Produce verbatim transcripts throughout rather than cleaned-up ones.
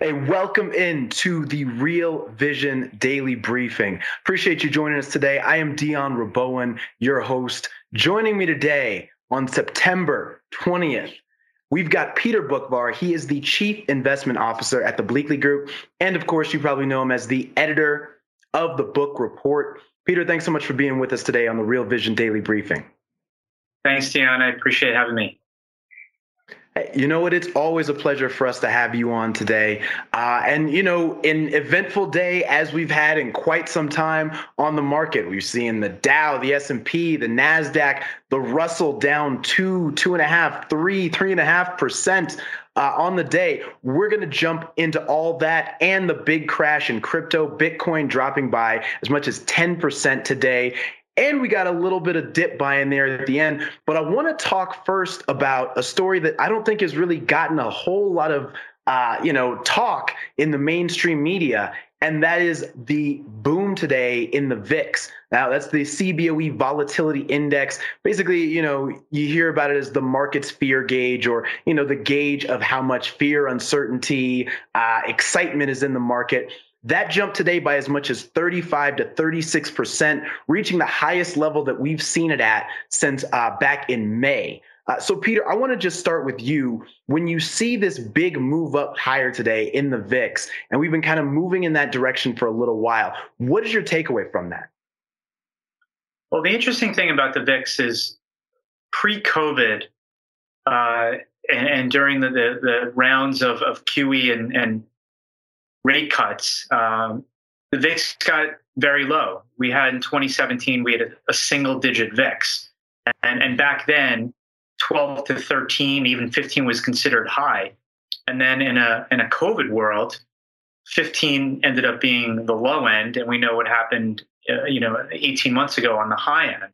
Hey, welcome in to the Real Vision Daily Briefing. Appreciate you joining us today. I am Dion Rabowen, your host. Joining me today on September twentieth, we've got Peter Boockvar. He is the Chief Investment Officer at the Bleakley Group. And of course, you probably know him as the editor of the book report. Peter, thanks so much for being with us today on the Real Vision Daily Briefing. Thanks, Dion. I appreciate having me. You know what? It's always a pleasure for us to have you on today. Uh, and, you know, an eventful day as we've had in quite some time on the market. We've seen the Dow, the S and P, the NASDAQ, the Russell down two, two and a half, three, three and a half percent uh, on the day. We're going to jump into all that and the big crash in crypto, Bitcoin dropping by as much as ten percent today. And we got a little bit of dip buy in there at the end. But I want to talk first about a story that I don't think has really gotten a whole lot of, uh, you know, talk in the mainstream media. And that is the boom today in the V I X. Now, that's the C B O E Volatility Index. Basically, you know, you hear about it as the market's fear gauge, or, you know, the gauge of how much fear, uncertainty, uh, excitement is in the market. That jumped today by as much as thirty-five to thirty-six percent, reaching the highest level that we've seen it at since uh, back in May. Uh, so, Peter, I want to just start with you. When you see this big move up higher today in the V I X, and we've been kind of moving in that direction for a little while, what is your takeaway from that? Well, the interesting thing about the V I X is pre-COVID uh, and, and during the, the, the rounds of, of Q E and, and rate cuts, um, the V I X got very low. We had in twenty seventeen, we had a, a single digit V I X. And, and back then, twelve to thirteen, even fifteen was considered high. And then in a in a COVID world, fifteen ended up being the low end. And we know what happened, uh, you know, eighteen months ago on the high end.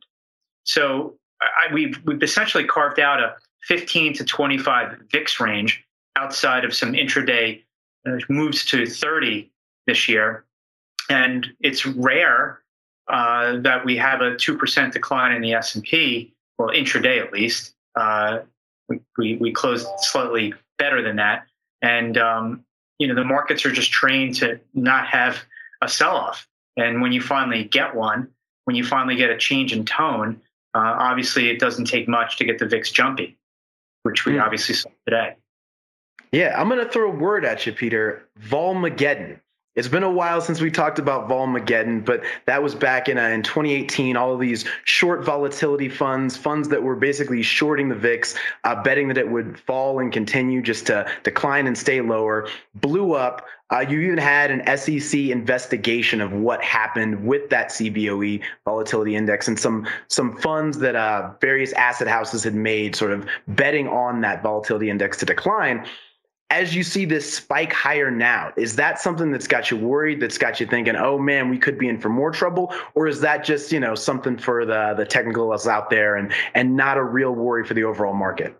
So I, we've, we've essentially carved out a fifteen to twenty-five V I X range outside of some intraday uh, moves to thirty this year. And it's rare uh, that we have a two percent decline in the S and P, well, intraday at least. Uh, we, we, we closed slightly better than that. And, um, you know, the markets are just trained to not have a sell-off. And when you finally get one, when you finally get a change in tone, uh, obviously it doesn't take much to get the V I X jumpy, which we mm. obviously saw today. Yeah, I'm going to throw a word at you, Peter. Volmageddon. It's been a while since we talked about Volmageddon, but that was back in uh, in twenty eighteen. All of these short volatility funds, funds that were basically shorting the V I X, uh, betting that it would fall and continue just to decline and stay lower, blew up. Uh, you even had an S E C investigation of what happened with that C B O E volatility index, and some some funds that uh, various asset houses had made sort of betting on that volatility index to decline. As you see this spike higher now, is that something that's got you worried, that's got you thinking, oh man, we could be in for more trouble? Or is that just, you know, something for the, the technicals out there and, and not a real worry for the overall market?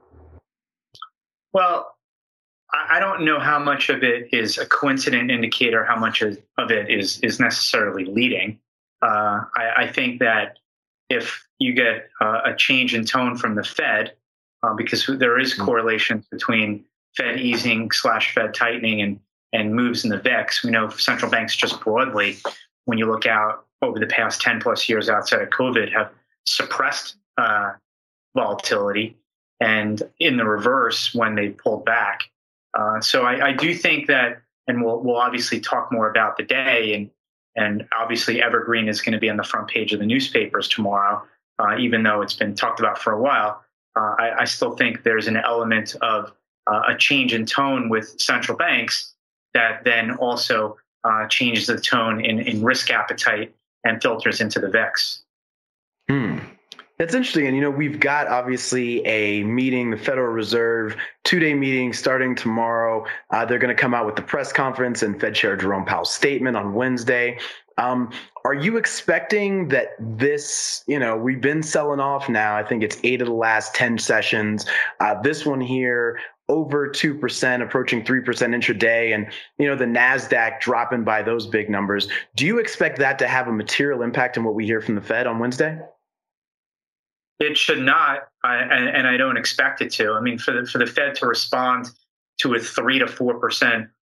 Well, I don't know how much of it is a coincident indicator, how much of it is, is necessarily leading. Uh, I, I think that if you get uh, a change in tone from the Fed, uh, because there is correlation between Fed easing slash Fed tightening and, and moves in the V I X. We know central banks just broadly, when you look out over the past ten plus years outside of COVID, have suppressed uh, volatility, and in the reverse when they pulled back. Uh, so I, I do think that, and we'll we'll obviously talk more about the day, and and obviously Evergreen is going to be on the front page of the newspapers tomorrow, uh, even though it's been talked about for a while. Uh, I, I still think there's an element of Uh, a change in tone with central banks that then also uh, changes the tone in, in risk appetite and filters into the V I X. Hmm. That's interesting. And, you know, we've got obviously a meeting, the Federal Reserve, two-day meeting starting tomorrow. Uh, they're going to come out with the press conference and Fed Chair Jerome Powell's statement on Wednesday. Um, are you expecting that this, you know, we've been selling off now, I think it's eight of the last ten sessions. Uh, this one here, over two percent, approaching three percent intraday, and, you know, the NASDAQ dropping by those big numbers. Do you expect that to have a material impact on what we hear from the Fed on Wednesday? It should not, I, and, and I don't expect it to. I mean, for the, for the Fed to respond to a three to four percent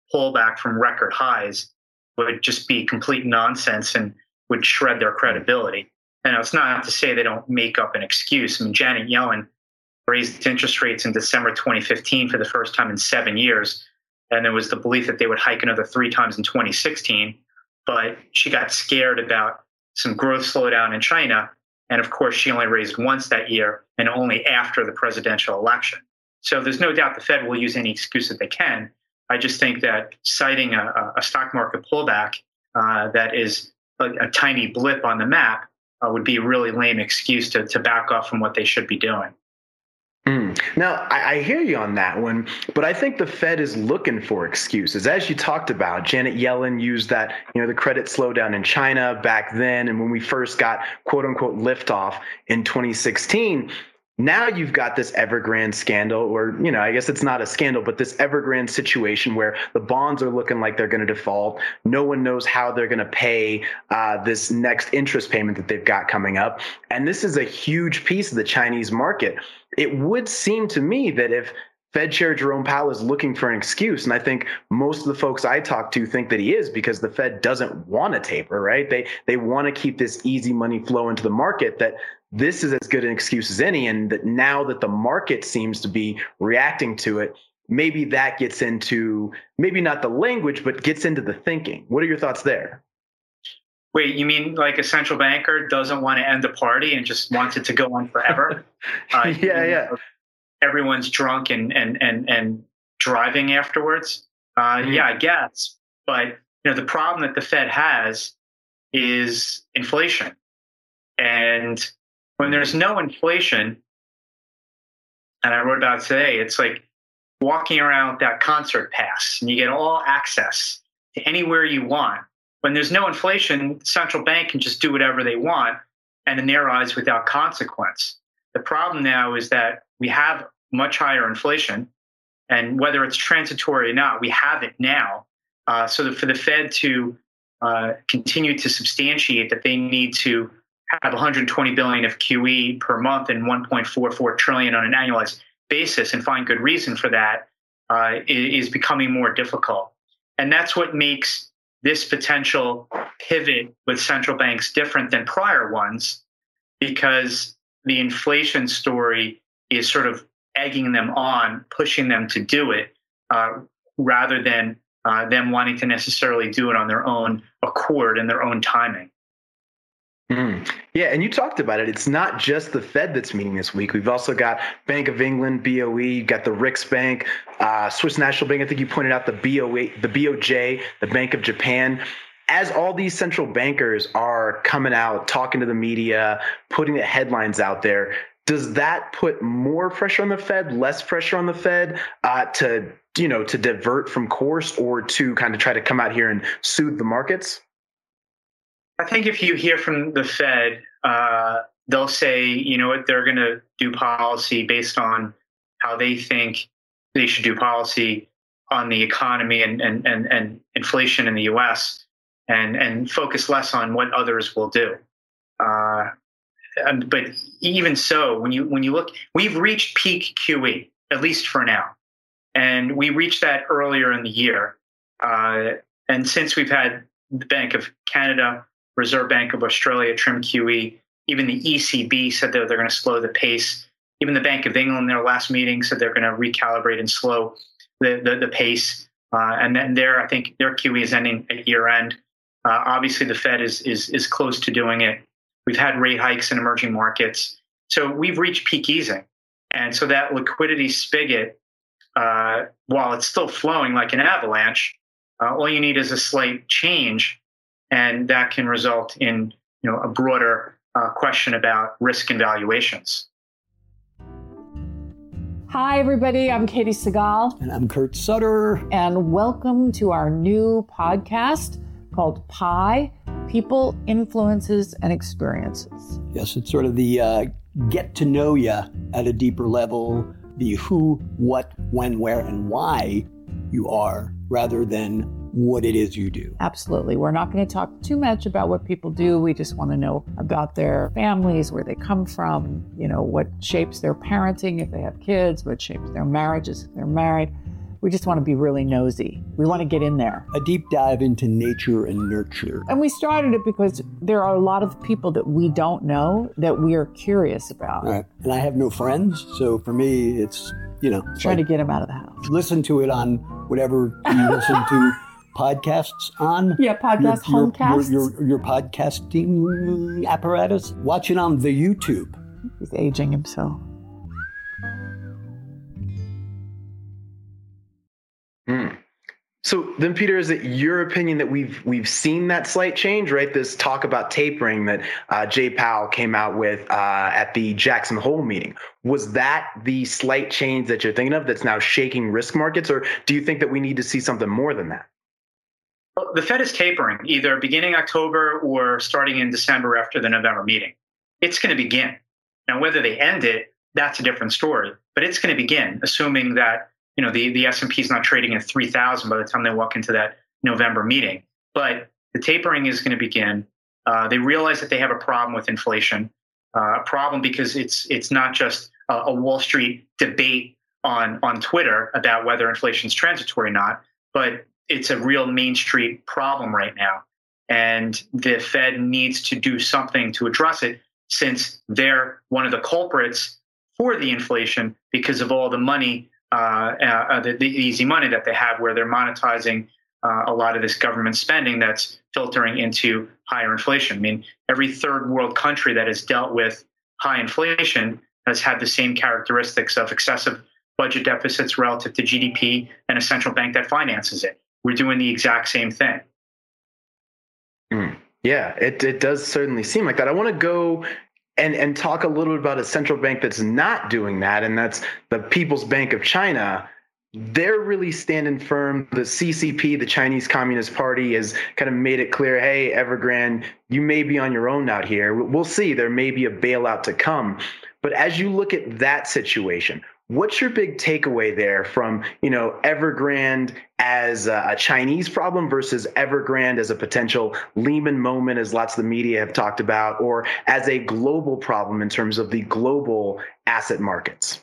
pullback from record highs would just be complete nonsense and would shred their credibility. And it's not to say they don't make up an excuse. I mean, Janet Yellen raised interest rates in December twenty fifteen for the first time in seven years. And there was the belief that they would hike another three times in twenty sixteen. But she got scared about some growth slowdown in China. And of course, she only raised once that year and only after the presidential election. So there's no doubt the Fed will use any excuse that they can. I just think that citing a, a stock market pullback uh, that is a, a tiny blip on the map uh, would be a really lame excuse to, to back off from what they should be doing. Mm. Now, I, I hear you on that one, but I think the Fed is looking for excuses. As you talked about, Janet Yellen used that, you know, the credit slowdown in China back then. And when we first got quote unquote liftoff in twenty sixteen, now you've got this Evergrande scandal, or, you know, I guess it's not a scandal, but this Evergrande situation where the bonds are looking like they're going to default. No one knows how they're going to pay uh, this next interest payment that they've got coming up. And this is a huge piece of the Chinese market. It would seem to me that if Fed Chair Jerome Powell is looking for an excuse, and I think most of the folks I talk to think that he is, because the Fed doesn't want to taper, right? They they want to keep this easy money flow into the market, that this is as good an excuse as any, and that now that the market seems to be reacting to it, maybe that gets into, maybe not the language, but gets into the thinking. What are your thoughts there? Wait, you mean like a central banker doesn't want to end the party and just wants it to go on forever? uh, yeah, yeah. Everyone's drunk and and and and driving afterwards. Uh, mm. Yeah, I guess. But you know, the problem that the Fed has is inflation, and when there's no inflation, and I wrote about it today, it's like walking around with that concert pass, and you get all access to anywhere you want. When there's no inflation, the central bank can just do whatever they want, and in their eyes, without consequence. The problem now is that we have much higher inflation, and whether it's transitory or not, we have it now. Uh, so that for the Fed to uh, continue to substantiate that they need to have one hundred twenty billion dollars of Q E per month and one point four four trillion dollars on an annualized basis and find good reason for that uh, is becoming more difficult. And that's what makes this potential pivot with central banks different than prior ones, because the inflation story is sort of egging them on, pushing them to do it, uh, rather than uh, them wanting to necessarily do it on their own accord and their own timing. Mm. Yeah, and you talked about it. It's not just the Fed that's meeting this week. We've also got Bank of England, B O E, you've got the Riksbank, uh, Swiss National Bank. I think you pointed out the B O E, the B O J, the Bank of Japan. As all these central bankers are coming out, talking to the media, putting the headlines out there, does that put more pressure on the Fed, less pressure on the Fed uh, to, you know, to divert from course or to kind of try to come out here and soothe the markets? I think if you hear from the Fed, uh, they'll say, you know what, they're going to do policy based on how they think they should do policy on the economy and and and, and inflation in the U S and and focus less on what others will do. Uh, and, but even so, when you when you look, we've reached peak Q E, at least for now, and we reached that earlier in the year. Uh, and since we've had the Bank of Canada, Reserve Bank of Australia trim Q E. Even the E C B said that they're going to slow the pace. Even the Bank of England in their last meeting said they're going to recalibrate and slow the, the, the pace. Uh, and then there, I think their Q E is ending at year end. Uh, obviously, the Fed is, is, is close to doing it. We've had rate hikes in emerging markets. So we've reached peak easing. And so that liquidity spigot, uh, while it's still flowing like an avalanche, uh, all you need is a slight change. And that can result in, you know, a broader uh, question about risk and valuations. Hi, everybody. I'm Katie Segal. And I'm Kurt Sutter. And welcome to our new podcast called Pi, People, Influences, and Experiences. Yes, it's sort of the uh, get to know you at a deeper level, the who, what, when, where, and why you are, rather than what it is you do. Absolutely. We're not going to talk too much about what people do. We just want to know about their families, where they come from, you know, what shapes their parenting if they have kids, what shapes their marriages if they're married. We just want to be really nosy. We want to get in there. A deep dive into nature and nurture. And we started it because there are a lot of people that we don't know that we are curious about. All right. And I have no friends, so for me, it's, you know. Trying like, to get them out of the house. Listen to it on whatever you listen to podcasts on. Yeah, podcast, your, your, homecasts. Your, your, your podcasting apparatus. Watch it on the YouTube. He's aging himself. Hmm. So then, Peter, is it your opinion that we've we've seen that slight change, right? This talk about tapering that uh, Jay Powell came out with uh, at the Jackson Hole meeting. Was that the slight change that you're thinking of that's now shaking risk markets, or do you think that we need to see something more than that? Well, the Fed is tapering either beginning October or starting in December after the November meeting. It's going to begin. Now, whether they end it, that's a different story, but it's going to begin, assuming that you know, the, the S and P is not trading at three thousand by the time they walk into that November meeting. But the tapering is going to begin. Uh, they realize that they have a problem with inflation, uh, a problem because it's it's not just a, a Wall Street debate on, on Twitter about whether inflation is transitory or not, but it's a real Main Street problem right now. And the Fed needs to do something to address it since they're one of the culprits for the inflation because of all the money Uh, uh, the, the easy money that they have where they're monetizing uh, a lot of this government spending that's filtering into higher inflation. I mean, every third world country that has dealt with high inflation has had the same characteristics of excessive budget deficits relative to G D P and a central bank that finances it. We're doing the exact same thing. Mm. Yeah, it, it does certainly seem like that. I want to go And, and talk a little bit about a central bank that's not doing that, and that's the People's Bank of China. They're really standing firm. The C C P, the Chinese Communist Party, has kind of made it clear, hey, Evergrande, you may be on your own out here. We'll see. There may be a bailout to come. But as you look at that situation, what's your big takeaway there from, you know, Evergrande as a Chinese problem versus Evergrande as a potential Lehman moment, as lots of the media have talked about, or as a global problem in terms of the global asset markets?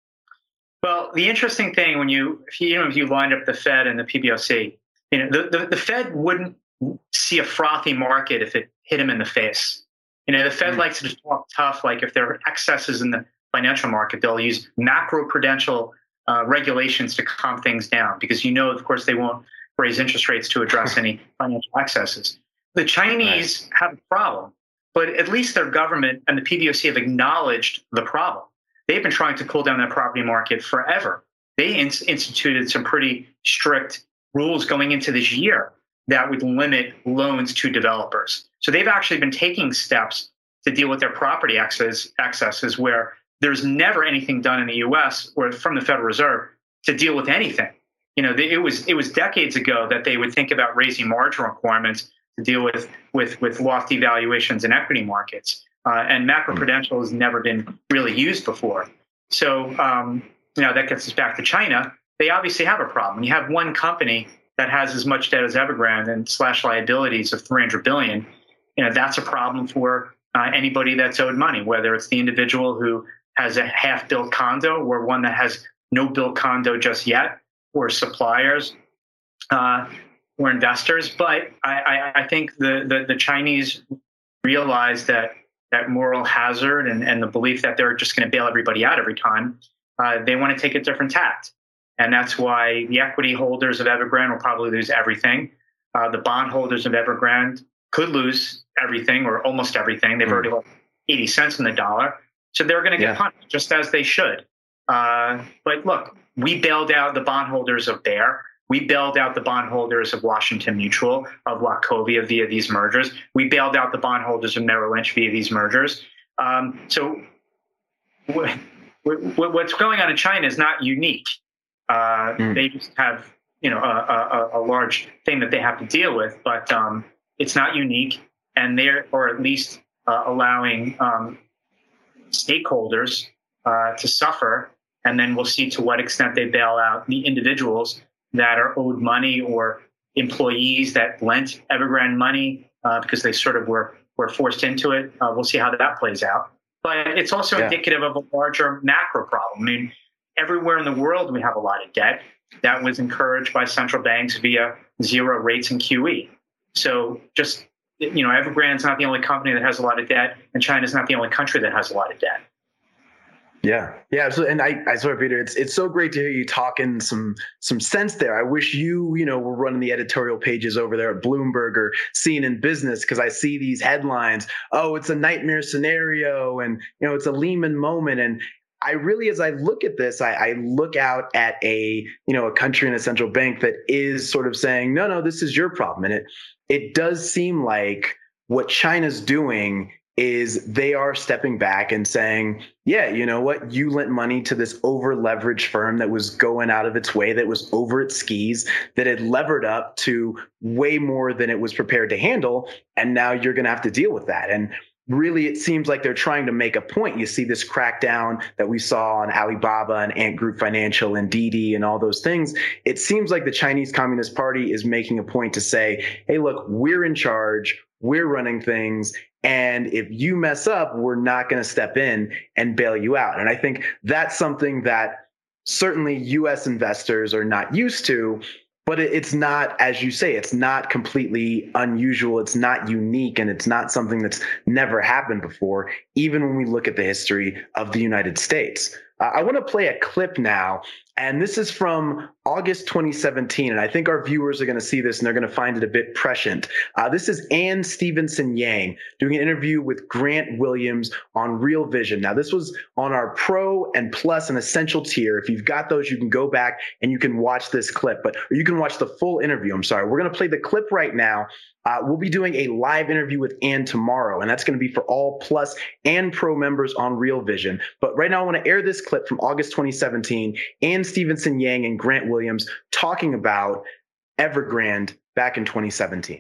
Well, the interesting thing when you, if you, you know, if you lined up the Fed and the P B O C, you know, the, the, the Fed wouldn't see a frothy market if it hit them in the face. You know, the Fed mm. likes to talk tough, like if there are excesses in the financial market, they'll use macro-prudential uh, regulations to calm things down because, you know, of course, they won't raise interest rates to address any financial excesses. The Chinese right. have a problem, but at least their government and the P B O C have acknowledged the problem. They've been trying to cool down that property market forever. They in- instituted some pretty strict rules going into this year that would limit loans to developers. So they've actually been taking steps to deal with their property excess, excesses where there's never anything done in the U S or from the Federal Reserve to deal with anything. You know, it was it was decades ago that they would think about raising margin requirements to deal with with with lofty valuations in equity markets. Uh, and macroprudential has never been really used before. So, um, you know, that gets us back to China. They obviously have a problem. You have one company that has as much debt as Evergrande and slash liabilities of three hundred billion dollars. You know, that's a problem for uh, anybody that's owed money, whether it's the individual who has a half-built condo or one that has no built condo just yet, or suppliers uh, or investors. But I, I, I think the, the, the Chinese realize that that moral hazard and, and the belief that they're just going to bail everybody out every time, uh, they want to take a different tact. And that's why the equity holders of Evergrande will probably lose everything. Uh, the bond holders of Evergrande could lose everything or almost everything. They've mm. already lost eighty cents in the dollar. So they're going to get yeah. punished, just as they should. Uh, but look, we bailed out the bondholders of Bear. We bailed out the bondholders of Washington Mutual, of Wachovia via these mergers. We bailed out the bondholders of Merrill Lynch via these mergers. Um, so w- w- what's going on in China is not unique. Uh, mm. They just have, you know, a, a, a large thing that they have to deal with, but um, it's not unique. And they're, or at least uh, allowing um, stakeholders uh, to suffer. And then we'll see to what extent they bail out the individuals that are owed money or employees that lent Evergrande money uh, because they sort of were, were forced into it. Uh, we'll see how that plays out. But it's also yeah. indicative of a larger macro problem. I mean, everywhere in the world we have a lot of debt that was encouraged by central banks via zero rates and Q E. So just, you know, Evergrande's not the only company that has a lot of debt, and China's not the only country that has a lot of debt. Yeah, yeah. So, and I, I swear, Peter, it's it's so great to hear you talking some some sense there. I wish you, you know, were running the editorial pages over there at Bloomberg or C N N Business, because I see these headlines. Oh, it's a nightmare scenario, and you know, it's a Lehman moment. And I really, as I look at this, I, I look out at a you know a country and a central bank that is sort of saying, no, no, this is your problem, and it it does seem like what China's doing is they are stepping back and saying, yeah, you know what, you lent money to this over leveraged firm that was going out of its way, that was over its skis, that had levered up to way more than it was prepared to handle. And now you're going to have to deal with that. And really, it seems like they're trying to make a point. You see this crackdown that we saw on Alibaba and Ant Group Financial and Didi and all those things. It seems like the Chinese Communist Party is making a point to say, hey, look, we're in charge. We're running things. And if you mess up, we're not going to step in and bail you out. And I think that's something that certainly U S investors are not used to, but it's not, as you say, it's not completely unusual. It's not unique, and it's not something that's never happened before, even when we look at the history of the United States. Uh, I want to play a clip now, and this is from August twenty seventeen, and I think our viewers are going to see this and they're going to find it a bit prescient. Uh, this is Anne Stevenson Yang doing an interview with Grant Williams on Real Vision. Now, this was on our Pro and Plus and Essential tier. If you've got those, you can go back and you can watch this clip, but or you can watch the full interview. I'm sorry. We're going to play the clip right now. Uh, we'll be doing a live interview with Anne tomorrow, and that's going to be for all Plus and Pro members on Real Vision. But right now, I want to air this clip from August twenty seventeen, Anne Stevenson Yang and Grant Williams talking about Evergrande back in twenty seventeen.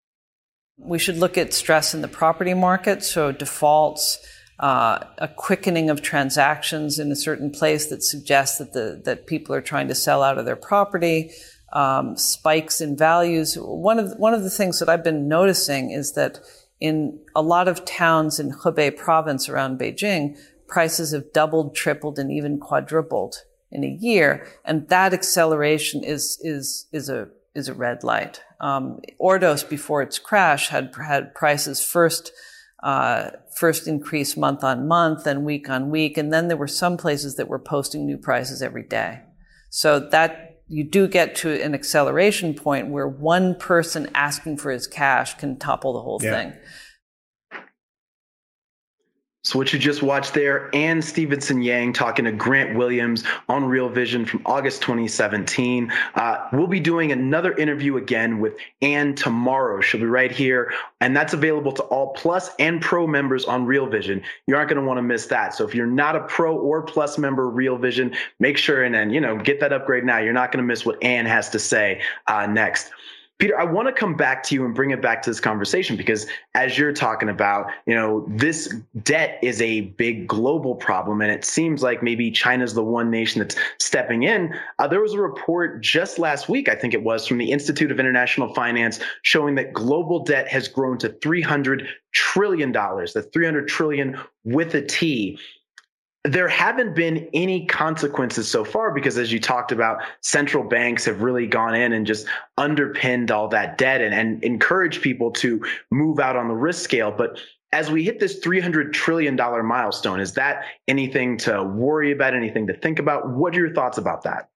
We should look at stress in the property market, so defaults, uh, a quickening of transactions in a certain place that suggests that the that people are trying to sell out of their property. Um, spikes in values. One of one of the things that I've been noticing is that in a lot of towns in Hebei province around Beijing, prices have doubled, tripled, and even quadrupled in a year, and that acceleration is is is a is a red light. Um, Ordos, before its crash, had had prices first uh, first increase month on month, then week on week, and then there were some places that were posting new prices every day. So that you do get to an acceleration point where one person asking for his cash can topple the whole yeah. thing. So what you just watched there, Anne Stevenson Yang talking to Grant Williams on Real Vision from August twenty seventeen. Uh, we'll be doing another interview again with Anne tomorrow. She'll be right here, and that's available to all Plus and Pro members on Real Vision. You aren't going to want to miss that. So if you're not a Pro or Plus member of Real Vision, make sure and then, you know, get that upgrade now. You're not going to miss what Anne has to say uh, next. Peter, I want to come back to you and bring it back to this conversation because as you're talking about, you know, this debt is a big global problem, and it seems like maybe China's the one nation that's stepping in. Uh, there was a report just last week, I think it was, from the Institute of International Finance showing that global debt has grown to three hundred trillion dollars, the three hundred trillion dollars with a T. There haven't been any consequences so far because, as you talked about, central banks have really gone in and just underpinned all that debt and, and encouraged people to move out on the risk scale. But as we hit this three hundred trillion dollars milestone, is that anything to worry about, anything to think about? What are your thoughts about that?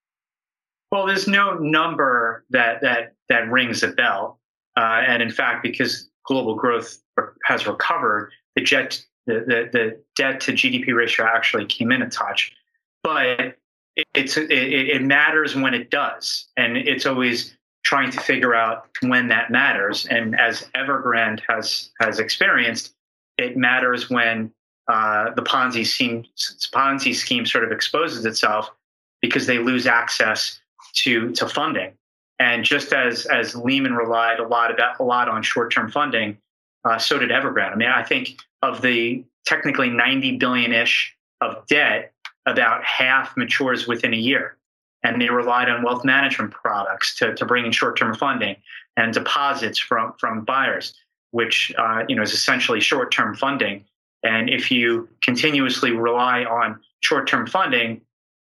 Well, there's no number that that that rings a bell. Uh, and in fact, because global growth has recovered, the jet The, the, the debt to G D P ratio actually came in a touch, but it, it's it, it matters when it does, and it's always trying to figure out when that matters. And as Evergrande has has experienced, it matters when uh, the Ponzi scheme Ponzi scheme sort of exposes itself because they lose access to to funding. And just as as Lehman relied a lot about a lot on short term funding, uh, so did Evergrande. I mean, I think of the technically ninety billion-ish of debt, about half matures within a year. And they relied on wealth management products to, to bring in short-term funding and deposits from, from buyers, which uh, you know is essentially short-term funding. And if you continuously rely on short-term funding,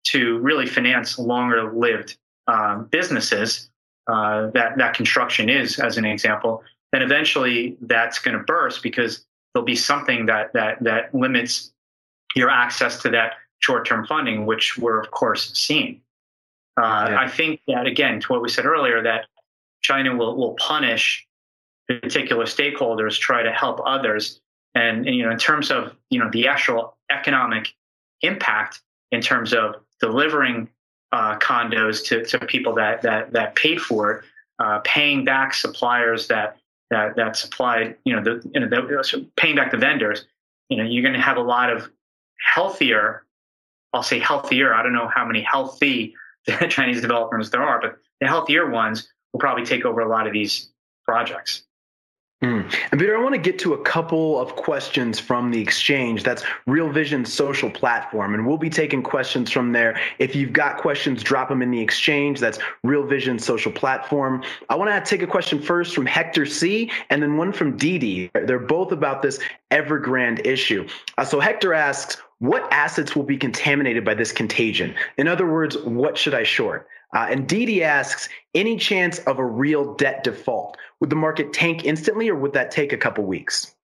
to really finance longer-lived um, businesses, uh, that that construction is, as an example, then eventually that's going to burst because there'll be something that that that limits your access to that short-term funding, which we're of course seeing. Uh, yeah. I think that, again, to what we said earlier, that China will will punish particular stakeholders, try to help others, and, and you know, in terms of you know the actual economic impact, in terms of delivering uh, condos to, to people that that that paid for it, uh, paying back suppliers that that that supplied, you know, the, you know, the, paying back the vendors. You know, you're going to have a lot of healthier, I'll say healthier. I don't know how many healthy Chinese developers there are, but the healthier ones will probably take over a lot of these projects. Mm. And Peter, I want to get to a couple of questions from the exchange. That's Real Vision's social platform, and we'll be taking questions from there. If you've got questions, drop them in the exchange. That's Real Vision's social platform. I want to take a question first from Hector C. and then one from Dee Dee. They're both about this Evergrande issue. Uh, so Hector asks, what assets will be contaminated by this contagion? In other words, what should I short? Uh, and Dee Dee asks, any chance of a real debt default? Would the market tank instantly, or would that take a couple weeks?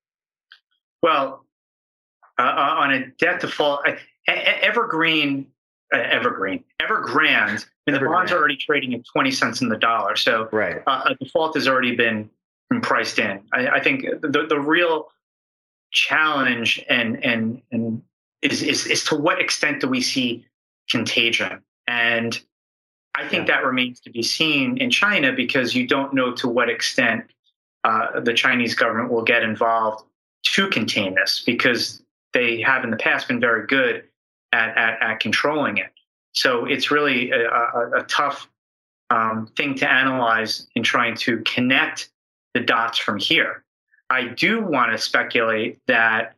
Well, uh, on a debt default, Evergreen, uh, Evergreen, Evergrande, I mean, the bonds are already trading at twenty cents in the dollar. So right. uh, a default has already been priced in. I, I think the, the real challenge and and and is, is is to what extent do we see contagion? And I think yeah. that remains to be seen in China, because you don't know to what extent uh, the Chinese government will get involved to contain this, because they have in the past been very good at at, at controlling it. So it's really a, a, a tough um, thing to analyze in trying to connect the dots from here. I do want to speculate that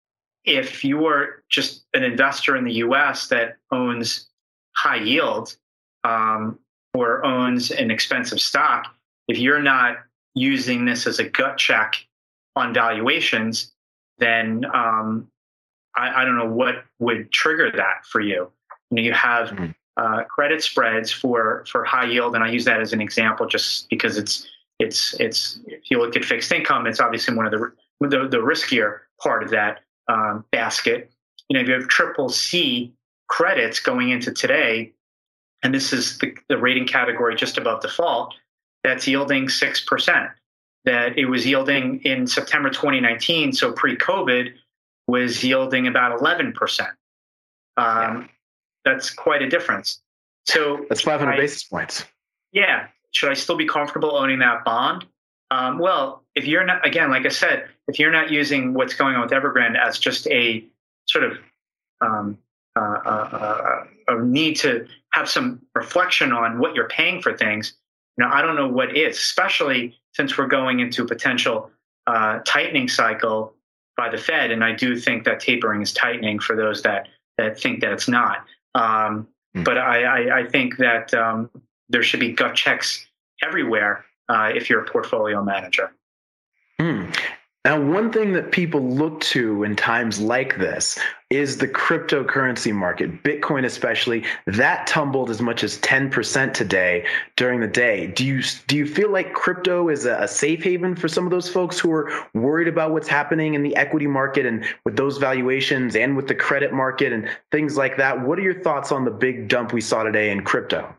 if you are just an investor in the U S that owns high yield um, or owns an expensive stock, if you're not using this as a gut check on valuations, then um, I, I don't know what would trigger that for you. You know, you have mm-hmm. uh, credit spreads for for high yield, and I use that as an example just because it's it's it's. If you look at fixed income, it's obviously one of the the, the riskier part of that um, basket. You know, if you have triple C credits going into today, and this is the, the rating category just above default, that's yielding six percent. That it was yielding in September twenty nineteen, so pre-COVID, was yielding about eleven percent. Um, yeah. That's quite a difference. So that's five hundred I, basis points. Yeah. Should I still be comfortable owning that bond? Um, well, if you're not, again, like I said, if you're not using what's going on with Evergrande as just a sort of um, uh, uh, uh, a need to have some reflection on what you're paying for things, you know, I don't know what is, especially since we're going into a potential uh, tightening cycle by the Fed. And I do think that tapering is tightening for those that, that think that it's not. Um, mm. But I, I, I think that um, there should be gut checks everywhere uh, if you're a portfolio manager. Mm. Now, one thing that people look to in times like this is the cryptocurrency market, Bitcoin especially. That tumbled as much as ten percent today during the day. Do you do you feel like crypto is a, a safe haven for some of those folks who are worried about what's happening in the equity market and with those valuations and with the credit market and things like that? What are your thoughts on the big dump we saw today in crypto?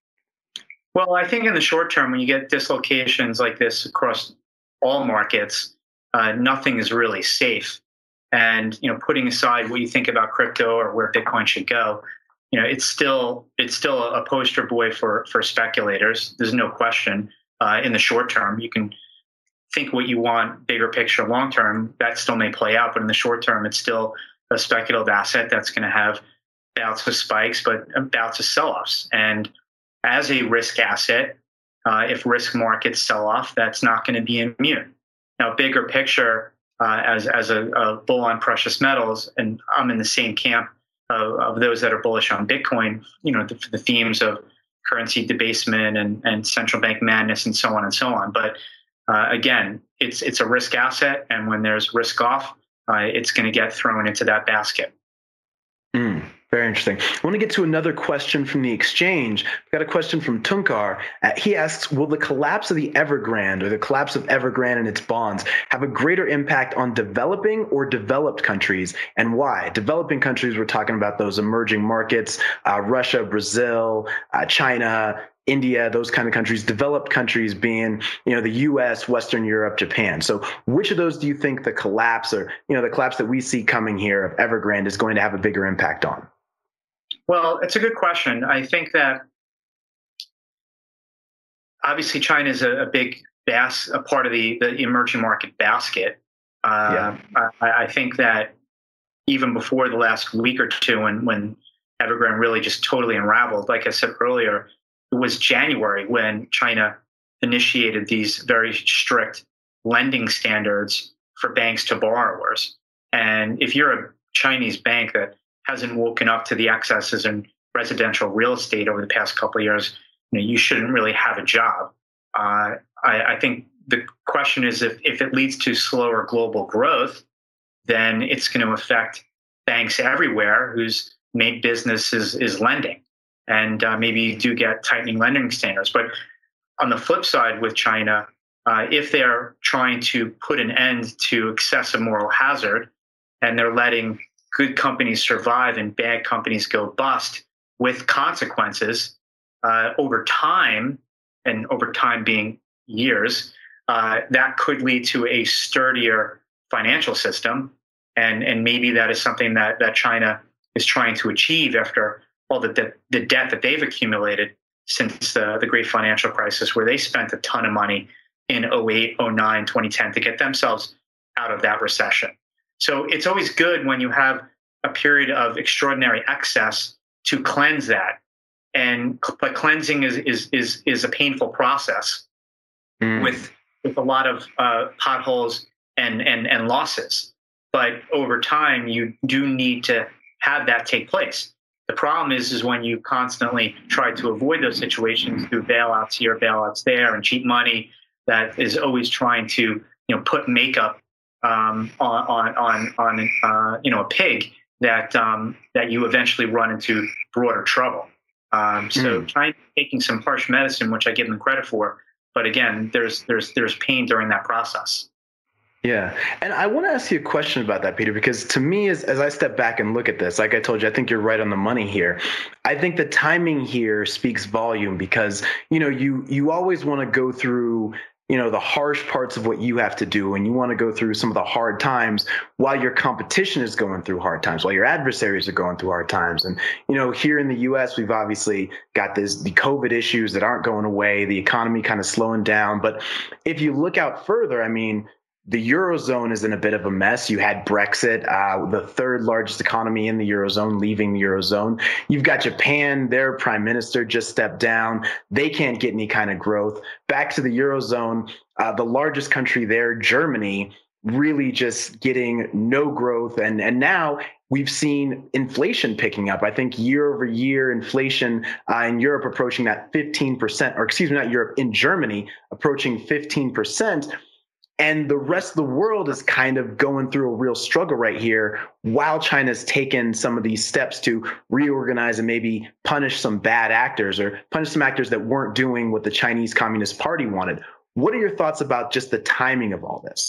Well, I think in the short term, when you get dislocations like this across all markets, Uh, nothing is really safe. And, you know, putting aside what you think about crypto or where Bitcoin should go, you know, it's still it's still a poster boy for for speculators. There's no question. Uh, in the short term, you can think what you want, bigger picture, long term, that still may play out. But in the short term, it's still a speculative asset that's going to have bouts of spikes, but bouts of sell-offs. And as a risk asset, uh, if risk markets sell off, that's not going to be immune. Now, bigger picture, uh, as as a, a bull on precious metals, and I'm in the same camp of, of those that are bullish on Bitcoin. You know, the, the themes of currency debasement and, and central bank madness, and so on and so on. But uh, again, it's it's a risk asset, and when there's risk off, uh, it's going to get thrown into that basket. Mm. Very interesting. I want to get to another question from the exchange. We've got a question from Tunkar. Uh, he asks, will the collapse of the Evergrande or the collapse of Evergrande and its bonds have a greater impact on developing or developed countries, and why? Developing countries, we're talking about those emerging markets, uh, Russia, Brazil, uh, China, India, those kind of countries. Developed countries being, you know, the U S, Western Europe, Japan. So which of those do you think the collapse or, you know, the collapse that we see coming here of Evergrande is going to have a bigger impact on? Well, it's a good question. I think that obviously China is a, a big bas- a part of the, the emerging market basket. Uh, yeah. I, I think that even before the last week or two, when, when Evergrande really just totally unraveled, like I said earlier, it was January when China initiated these very strict lending standards for banks to borrowers. And if you're a Chinese bank that hasn't woken up to the excesses in residential real estate over the past couple of years, you know, you shouldn't really have a job. Uh, I, I think the question is if, if it leads to slower global growth, then it's going to affect banks everywhere whose main business is, is lending. And uh, maybe you do get tightening lending standards. But on the flip side with China, uh, if they're trying to put an end to excessive moral hazard and they're letting good companies survive and bad companies go bust with consequences uh, over time, and over time being years, uh, that could lead to a sturdier financial system. And, and maybe that is something that, that China is trying to achieve after all the, the, the debt that they've accumulated since the, the great financial crisis, where they spent a ton of money in oh eight, oh nine, twenty ten to get themselves out of that recession. So it's always good when you have a period of extraordinary excess to cleanse that. And but cleansing is is is, is a painful process mm. with with a lot of uh, potholes and, and and losses. But over time, you do need to have that take place. The problem is, is when you constantly try to avoid those situations through bailouts here, bailouts there, and cheap money that is always trying to, you know, put makeup um, on on on, on uh, you know, a pig, that um, that you eventually run into broader trouble. Um, so mm. China taking some harsh medicine, which I give them credit for, but again, there's there's there's pain during that process. Yeah. And I want to ask you a question about that, Peter, because to me, as, as I step back and look at this, like I told you, I think you're right on the money here. I think the timing here speaks volume because, you know, you you always want to go through, you know, the harsh parts of what you have to do. And you want to go through some of the hard times while your competition is going through hard times, while your adversaries are going through hard times. And, you know, here in the U S, we've obviously got this, the COVID issues that aren't going away, the economy kind of slowing down. But if you look out further, I mean, the Eurozone is in a bit of a mess. You had Brexit, uh, the third largest economy in the Eurozone, leaving the Eurozone. You've got Japan, their prime minister just stepped down. They can't get any kind of growth. Back to the Eurozone, uh, the largest country there, Germany, really just getting no growth. And, and now we've seen inflation picking up. I think year over year inflation uh, in Europe approaching that fifteen percent, or excuse me, not Europe, in Germany approaching fifteen percent. And the rest of the world is kind of going through a real struggle right here while China's taken some of these steps to reorganize and maybe punish some bad actors or punish some actors that weren't doing what the Chinese Communist Party wanted. What are your thoughts about just the timing of all this?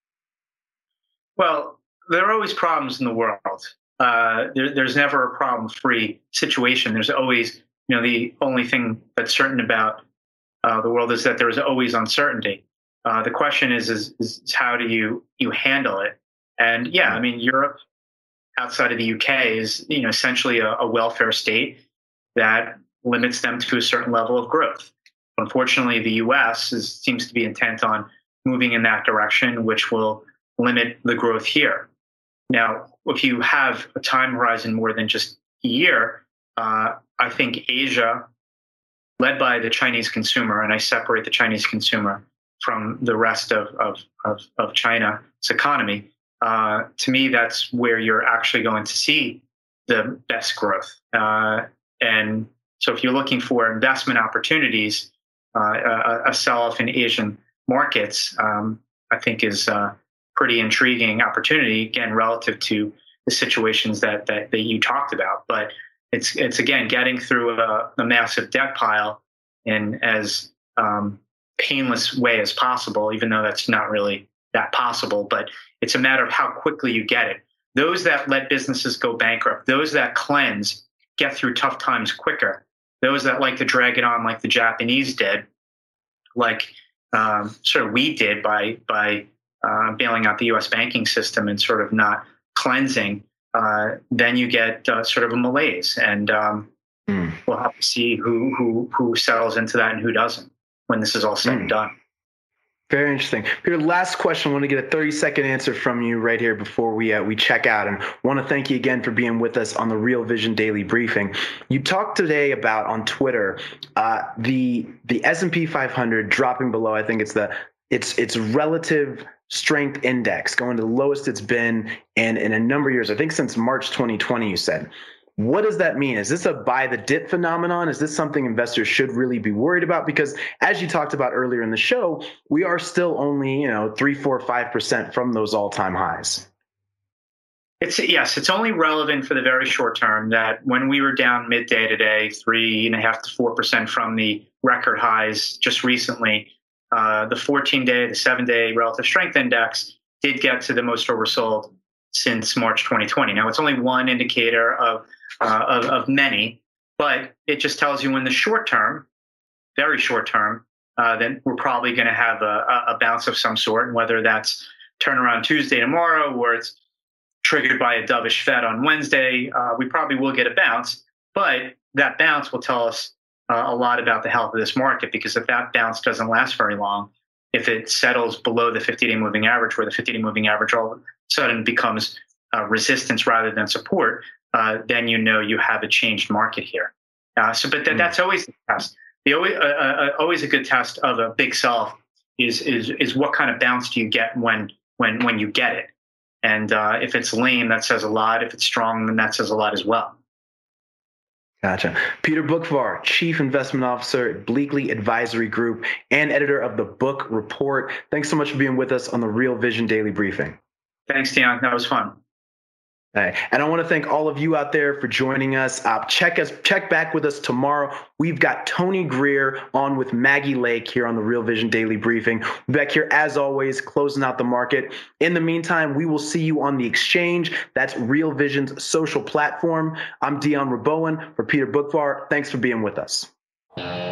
Well, there are always problems in the world. Uh, there, there's never a problem-free situation. There's always, you know, the only thing that's certain about uh, the world is that there is always uncertainty. Uh, the question is, is, is how do you, you handle it? And yeah, I mean, Europe outside of the U K is, you know, essentially a, a welfare state that limits them to a certain level of growth. Unfortunately, the U S is, seems to be intent on moving in that direction, which will limit the growth here. Now, if you have a time horizon more than just a year, uh, I think Asia, led by the Chinese consumer, and I separate the Chinese consumer from the rest of, of, of, of China's economy, uh, to me, that's where you're actually going to see the best growth. Uh, and so if you're looking for investment opportunities, uh, a, a sell-off in Asian markets, um, I think is a pretty intriguing opportunity, again, relative to the situations that, that, that you talked about. But it's, it's again, getting through a, a massive debt pile in as um, painless way as possible, even though that's not really that possible, but it's a matter of how quickly you get it. Those that let businesses go bankrupt, those that cleanse, get through tough times quicker. Those that like to drag it on like the Japanese did, like um, sort of we did by by uh, bailing out the U S banking system and sort of not cleansing, uh, then you get uh, sort of a malaise. And um, mm. we'll have to see who, who, who settles into that and who doesn't when this is all said mm. and done. Very interesting. Peter, last question. I want to get a thirty second answer from you right here before we uh, we check out. And want to thank you again for being with us on the Real Vision Daily Briefing. You talked today about on Twitter uh, the the S and P five hundred dropping below. I think it's the it's it's relative strength index going to the lowest it's been in in a number of years. I think since March twenty twenty. You said. What does that mean? Is this a buy the dip phenomenon? Is this something investors should really be worried about? Because as you talked about earlier in the show, we are still only, you know, three, four, five percent from those all-time highs. It's yes, it's only relevant for the very short term. That when we were down midday today, three and a half to four percent from the record highs just recently, uh, the fourteen day, the seven day relative strength index did get to the most oversold since March twenty twenty. Now it's only one indicator of Uh, of, of many, but it just tells you in the short term, very short term, uh, then we're probably going to have a, a bounce of some sort, and whether that's turnaround Tuesday tomorrow or it's triggered by a dovish Fed on Wednesday, uh, we probably will get a bounce, but that bounce will tell us uh, a lot about the health of this market, because if that bounce doesn't last very long, if it settles below the fifty day moving average, where the fifty day moving average all of a sudden becomes uh, resistance rather than support, Uh, then you know you have a changed market here. Uh, so, but th- that's always the test. The always, uh, uh, always a good test of a big sell is is is what kind of bounce do you get when when when you get it? And uh, if it's lame, that says a lot. If it's strong, then that says a lot as well. Gotcha. Peter Boockvar, Chief Investment Officer at Bleakley Advisory Group and editor of the Book Report. Thanks so much for being with us on the Real Vision Daily Briefing. Thanks, Dion. That was fun. Right. And I want to thank all of you out there for joining us. Uh, check us, check back with us tomorrow. We've got Tony Greer on with Maggie Lake here on the Real Vision Daily Briefing. We're back here, as always, closing out the market. In the meantime, we will see you on the exchange. That's Real Vision's social platform. I'm Dion Rabowen for Peter Boockvar. Thanks for being with us.